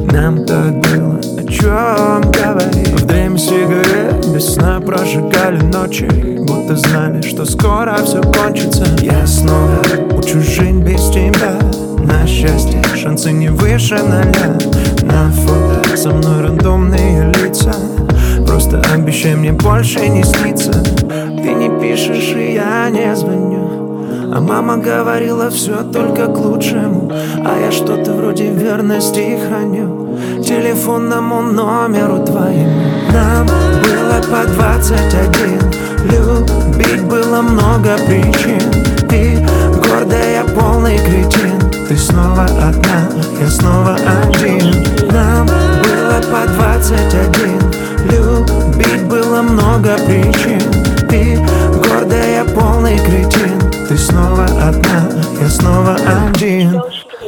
Нам так было о чем говорить. В дыме сигарет без сна прожигали ночи, будто знали, что скоро все кончится. Я снова учу жить без тебя. На счастье шансы не выше 0. На фото со мной рандомные лица. Просто обещай мне больше не снится. Ты не пишешь и я не звоню, а мама говорила все только к лучшему. А я что-то вроде верности храню телефонному номеру твоему. Нам было по 21, любить было много причин. Ты гордая, полный кретин. Ты снова одна, я снова один. Нам было по 21, любить было много причин. Ты гордая, полный кретин. Ты снова одна, я снова один.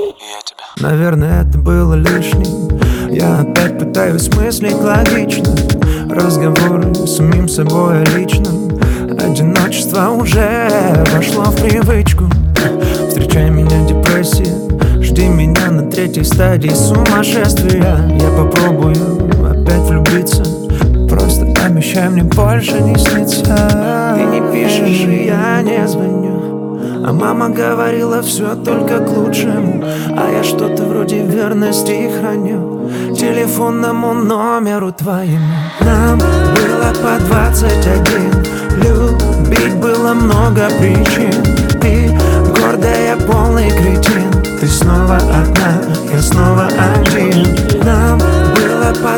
Наверное, это было лишним. Я опять пытаюсь мыслить логично. Разговоры с самим собой о личном. Одиночество уже вошло в привычку. Встречай меня, депрессия. Жди меня на 3-й стадии сумасшествия. Я попробую опять влюбиться. Просто обещай мне больше не снится. Ты не пишешь и я не звоню, а мама говорила все только к лучшему. А я что-то вроде верности храню телефонному номеру твоему. Нам было по 21, любить было много причин. Ты гордая, полный кретин. Ты снова одна, я снова один. Нам было по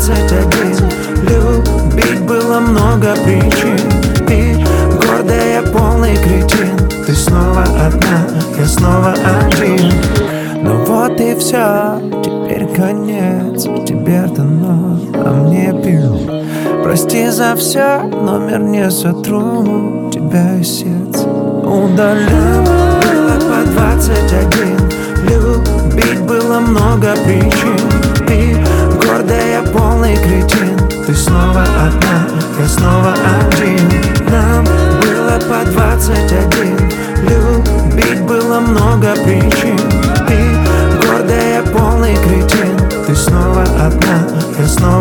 21, любить было много причин. Ты гордая, полный кретин. Ты снова одна, я снова один. Ну вот и все, теперь конец. Тебе дано, а мне пил. Прости за все, номер не сотру. Тебя из сердца удалю. Было по 21, любить было много причин. Ты гордая, полный кретин. Ты снова одна, я снова один. Нам было по 21, любить было много причин. Ты гордая, полный кретин. Ты снова одна, я снова